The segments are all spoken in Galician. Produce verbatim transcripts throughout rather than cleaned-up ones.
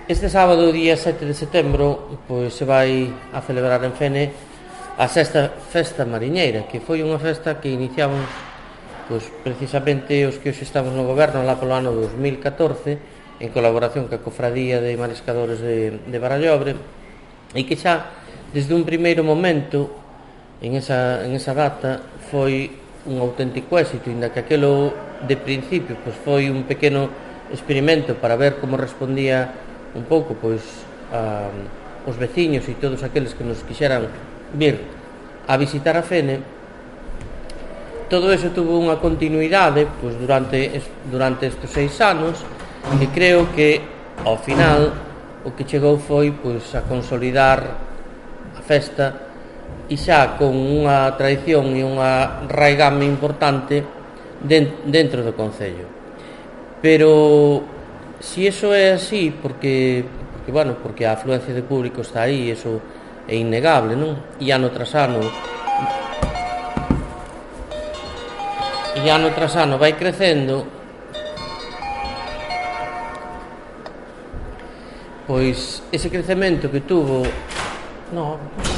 Este sábado, día sete de setembro, pois se vai a celebrar en Fene a sexta festa mariñeira, que foi unha festa que iniciamos pois, precisamente os que hoxe estamos no goberno lá polo ano dos mil catorce, en colaboración ca Cofradía de Mariscadores de, de Barallobre, e que xa desde un primeiro momento en esa, en esa data foi un auténtico éxito, inda que aquelo de principio pois, foi un pequeno experimento para ver como respondía un pouco pois a, os veciños e todos aqueles que nos quixeran vir a visitar a Fene. Todo eso tuvo unha continuidade pois, durante, durante estes seis anos, e creo que ao final o que chegou foi pois, a consolidar a festa e xa con unha tradición e unha raigame importante dentro do concello. Pero si eso é así, porque, porque, bueno, porque a afluencia de público está aí, eso é innegable, non? E ano tras ano e ano tras ano vai crecendo, pois ese crecemento que tuvo no,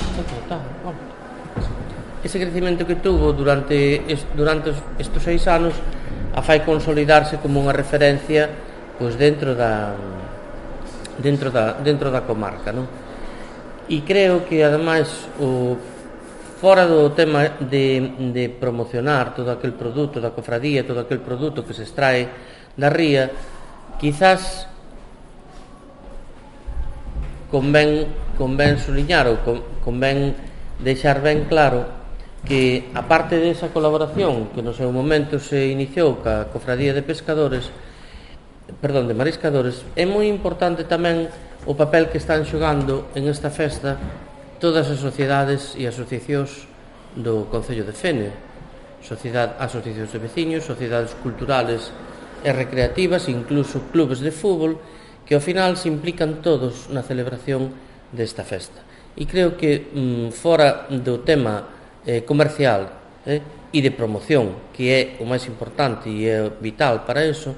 ese crecemento que tuvo durante, durante estes seis anos a fai consolidarse como unha referencia pois dentro da dentro da dentro da comarca, non? E creo que ademais o fora do tema de de promocionar todo aquel produto da cofradía, todo aquel produto que se extrae da ría, quizás convén convén suliñar ou convén deixar ben claro que a parte desa colaboración que no seu momento se iniciou ca Cofradía de Pescadores perdón, de Mariscadores, é moi importante tamén o papel que están xogando en esta festa todas as sociedades e asociacións do Concello de Fene, sociedade, asociacións de veciños, sociedades culturales e recreativas, incluso clubes de fútbol, que ao final se implican todos na celebración desta festa. E creo que mm, fora do tema eh, comercial eh, e de promoción, que é o máis importante e é vital para eso,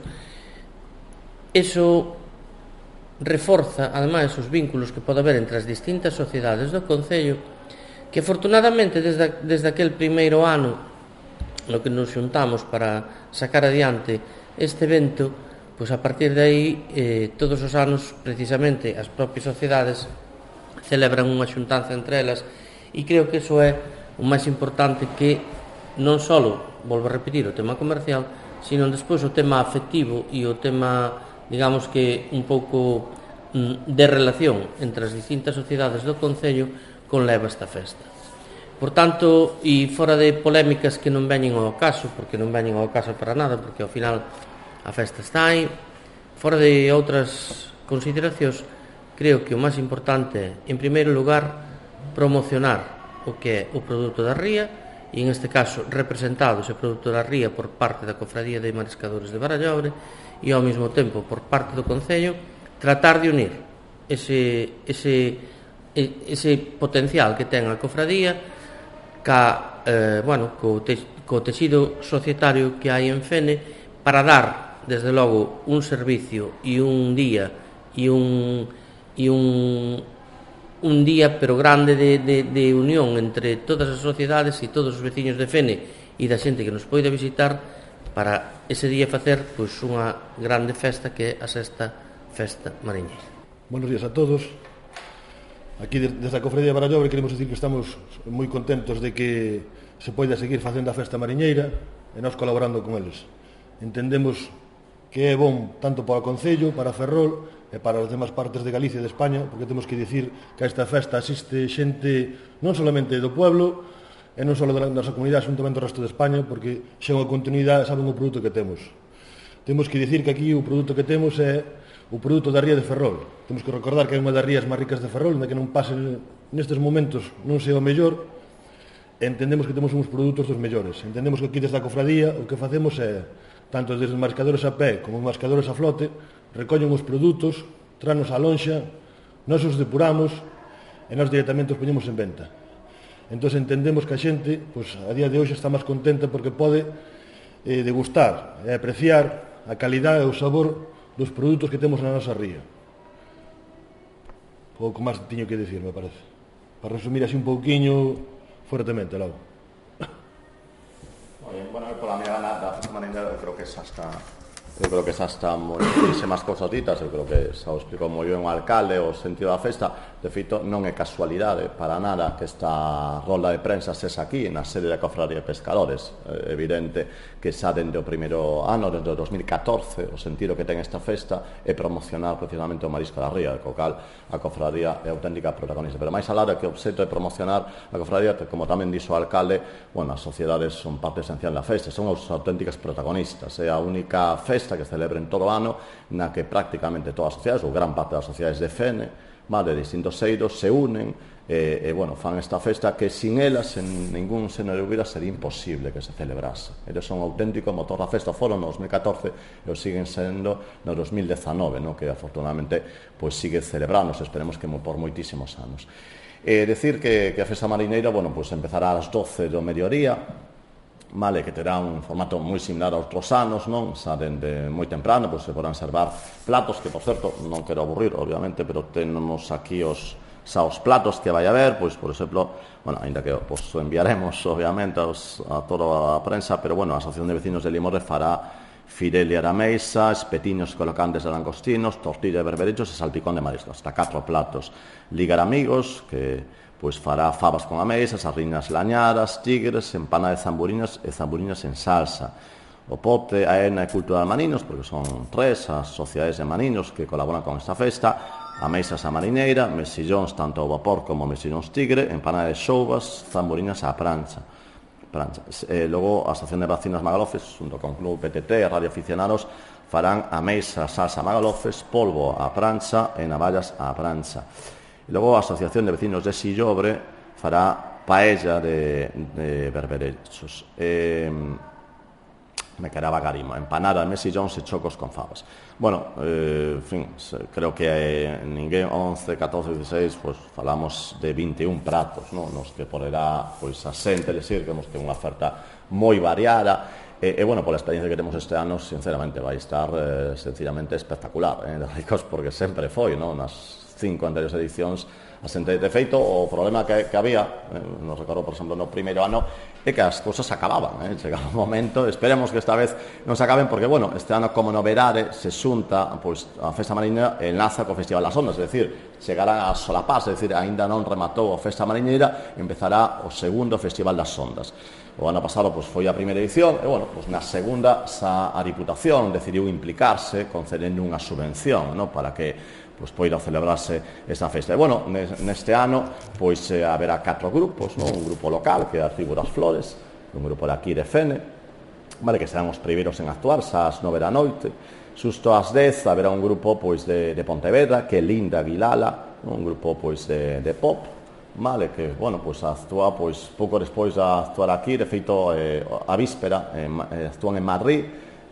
Eso reforza, ademais, os vínculos que pode haber entre as distintas sociedades do Concello, que afortunadamente desde, desde aquel primeiro ano no que nos xuntamos para sacar adiante este evento, pois a partir de aí eh, todos os anos precisamente as propias sociedades celebran unha xuntanza entre elas, e creo que iso é o máis importante, que non só, volvo a repetir, o tema comercial, sino despois o tema afectivo e o tema, digamos que un pouco de relación entre as distintas sociedades do Concello con leva esta festa. Por tanto, e fora de polémicas que non veñen ao caso, porque non veñen ao caso para nada, porque ao final a festa está aí, fora de outras consideracións, creo que o máis importante é, en primeiro lugar, promocionar o que é o produto da ría, e en este caso representado ese produto da ría por parte da Cofradía de Mariscadores de Barallobre, e ao mesmo tempo por parte do Concello, tratar de unir ese, ese, ese potencial que ten a cofradía ca, eh, bueno, co, te, co texido societario que hai en Fene, para dar, desde logo, un servicio e un día e un, e un, un día pero grande de, de, de unión entre todas as sociedades e todos os veciños de Fene e da xente que nos poida visitar, para ese día facer pois, unha grande festa que é a sexta festa mariñeira. Buenos días a todos. Aquí desde a Cofradía de Barallobre queremos dicir que estamos moi contentos de que se poida seguir facendo a festa mariñeira e nós colaborando con eles. Entendemos que é bon tanto para o Concello, para Ferrol e para as demás partes de Galicia e de España, porque temos que dicir que a esta festa asiste xente non solamente do pueblo e non só da nosa comunidade, xuntamente do resto de España, porque xa unha continuidade, saben o produto que temos. Temos que dicir que aquí o produto que temos é o produto da ría de Ferrol. Temos que recordar que é unha das rías máis ricas de Ferrol, onde que non pase nestes momentos non sea o mellor, e entendemos que temos uns produtos dos mellores. Entendemos que aquí desde a cofradía o que facemos é, tanto desde os mascadores a pé como os mascadores a flote, recollen os produtos, tranos á lonxa, nós os depuramos e nós directamente os poñemos en venta. Entón entendemos que a xente, pois, a día de hoxe está máis contenta porque pode eh, degustar e apreciar a calidade e o sabor dos produtos que temos na nosa ría. pouco máis tiño que dicir, me parece. Para resumir así un pouquiño fuertemente, logo. Bueno, pola miña gana da festa mariñeira, eu creo que xa está eu creo que xa está moitísimas cousas ditas, eu creo que xa o explicou moi ben o alcalde o sentido da festa. De feito, non é casualidade para nada que esta rolda de prensa sexa aquí na sede da Cofradía de Pescadores. É evidente que xa dende o primeiro ano, desde o dos mil catorce, o sentido que ten esta festa é promocionar precisamente o marisco da ría, co cal a Cofradía é auténtica protagonista. Pero máis alá de que o obxecto é promocionar a Cofradía, como tamén dixo o alcalde, bueno, as sociedades son parte esencial da festa, son os auténticas protagonistas. É a única festa que celebra en todo o ano na que prácticamente todas as sociedades, ou gran parte das sociedades de Fene, de distintos eidos, se unen e, e bueno, fan esta festa que sin elas, en ningún seno de dúbida, sería imposible que se celebrase. Eles son auténtico motor da festa, foron no dos mil catorce e o siguen sendo no dos mil dezanove, no? Que afortunadamente pues, sigue celebrándose, esperemos que por moitísimos anos. E decir que, que a festa marineira, bueno, pues empezará ás doce do mediodía, vale, que terá un formato moi similar aos outros anos, non? Xa dende moi temprano, pois se porán servar platos, que, por certo, non quero aburrir, obviamente, pero tenemos aquí os xa os platos que vai haber, pois, por exemplo, bueno, ainda que os enviaremos, obviamente, aos, a toda a prensa, pero, bueno, a Asociación de Vecinos de Limorre fará fidelia da meisa, espetiños colocantes de langostinos, tortilla de berberechos e salpicón de marisco, hasta catro platos. Liga de Amigos, que pois fará fabas con a mesa, sardinas lañadas, tigres, empanada de zamburiñas e zamburiñas en salsa. O pote, a Ena e Cultura de Maninos, porque son tres as sociedades de maninos que colaboran con esta festa, a mesa a marineira, mesillóns tanto ao vapor como mesillóns tigre, empanada de xouvas, zamburiñas á prancha. prancha. E logo a Asociación de Vacinas Magalofes, junto con Club P T T e Radio Aficionados, farán a mesa salsa Magalofes, polvo á prancha e navallas á prancha. E logo a Asociación de Vecinos de Sillobre fará paella de, de berberechos. E, me quedaba garima, empanada de mesillóns e chocos con fabas. Bueno, eh, en fin, creo que eh, ninguén once, catorce, dieciséis, pues falamos de vinte e un pratos, no? Nos que poderá, pois, a xente decir que temos que unha oferta moi variada. E, e, bueno, pola experiencia que temos este ano, sinceramente, vai estar eh, sencillamente espectacular, eh, de ricos, porque sempre foi, no? Nas cinco anteriores edicións, a xente de feito, o problema que, que había, eh, nos recordo, por exemplo, no primeiro ano, é que as cousas acababan, eh? Chegaba un momento, esperemos que esta vez non se acaben, porque, bueno, este ano como novedade se xunta, pois, a Festa Mariñeira enlaza co Festival das Ondas, é dicir, chegará a solapas, é dicir, aínda non rematou a Festa Mariñeira, empezará o segundo Festival das Ondas. O ano pasado pois, foi a primeira edición e, bueno, pois, na segunda xa a Diputación decidiu implicarse concedendo unha subvención, no? Para que pois, poida celebrarse esta festa. E, bueno, neste ano pois, eh, haberá catro grupos, no? Un grupo local, que é a Tribu das Flores, un grupo de aquí de Fene, vale, que serán os primeiros en actuar, xa ás nove da noite. Xusto ás dez haberá un grupo pois, de, de Pontevedra, que é Linda Aguilala, un grupo pois, de, de pop, vale, que, bueno, pois, actúa pois, pouco despois de actuar aquí, de feito, eh, a víspera, eh, actúan en Madrid,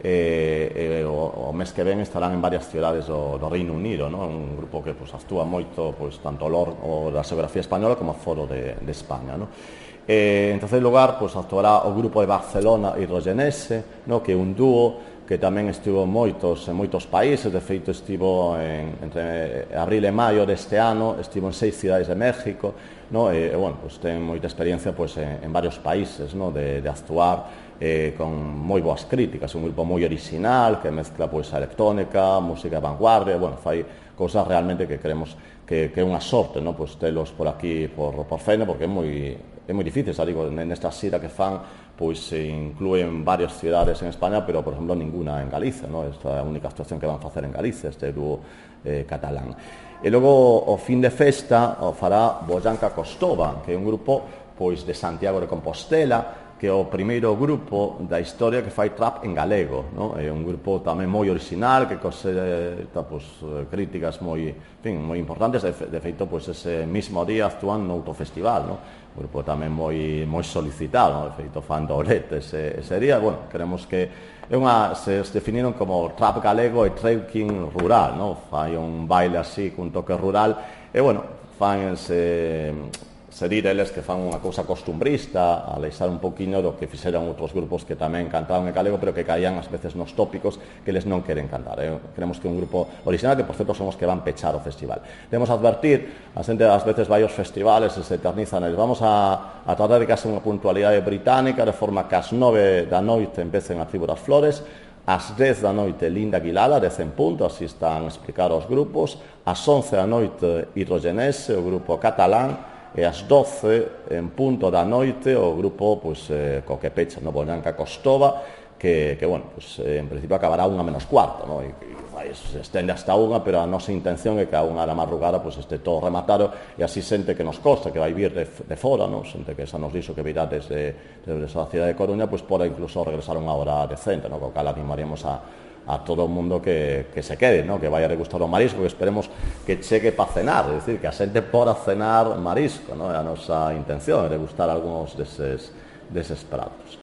e, e o, o mes que ven estarán en varias cidades do, do Reino Unido, no? Un grupo que pues, actúa moito pues, tanto ao lor o da xeografía española como ao foro de, de España, no? E, en terceiro lugar pues, actuará o grupo de Barcelona Hidrogenese, no? Que é un dúo que tamén estivo en moitos, en moitos países, de feito estivo en, entre abril e maio deste ano, estivo en seis cidades de México, no? E, e bueno, pues, ten moita experiencia pues, en, en varios países, no? de, de actuar eh, con moi boas críticas, un grupo moi original que mezcla pois, a electrónica, música de vanguardia, bueno, fai cousas realmente que creemos que, que é unha sorte, no? Pois telos por aquí, por, por Fene, porque é moi, é moi difícil, xa digo, nesta xira que fan, pois se inclúen varias cidades en España, pero, por exemplo, ninguna en Galicia, no? Esta é a única actuación que van facer en Galicia, este dúo eh, catalán. E logo, o fin de festa, o fará Boyanca Costova, que é un grupo pois de Santiago de Compostela, que é o primeiro grupo da historia que fai trap en galego, no? É un grupo tamén moi original, que coseta pues, críticas moi, en fin, moi importantes, de, de feito, pues, ese mismo día actúan no outro festival, no? Un grupo tamén moi, moi solicitado, no? De feito, fan doblete ese, ese día, bueno, queremos que é unha, se definiron como trap galego e trekking rural, no? Fai un baile así, cun toque rural, e, bueno, fan ese... serir eles que fan unha cousa costumbrista, a leixar un poquinho do que fixeran outros grupos que tamén cantaban en galego, pero que caían ás veces nos tópicos que eles non queren cantar. Eh? Queremos que un grupo original, que por certo son os que van pechar o festival. Debemos advertir, a xente ás veces vai aos festivales e se eternizan, eles vamos a, a tratar de que haxe unha puntualidade británica, de forma que ás nove da noite empecen a Tribo das Flores, ás dez da noite Linda Aguilada, dez en punto, así están a explicar os grupos, ás once da noite Hidrogenese, o grupo catalán, e ás doce en punto da noite o grupo pois, eh, co que pecha, no? Bonanca Costova, que, que bueno, pois, eh, en principio acabará unha menos cuarto, no? E, e vai, se estende hasta unha, pero a nosa intención é que a unha da madrugada pois, este todo rematado, e así xente que nos costa, que vai vir de, de fora, no? Xente que xa nos dixo que virá desde, desde a cidade de Coruña, pois poda incluso regresar unha hora decente, no? Co cal animaríamos a a todo o mundo que, que se quede, ¿no? Que vaya a degustar o marisco, que esperemos que chegue para cenar, é dicir, que a xente poda cenar marisco, ¿no? É a nosa intención, é degustar algúns deses, deses pratos.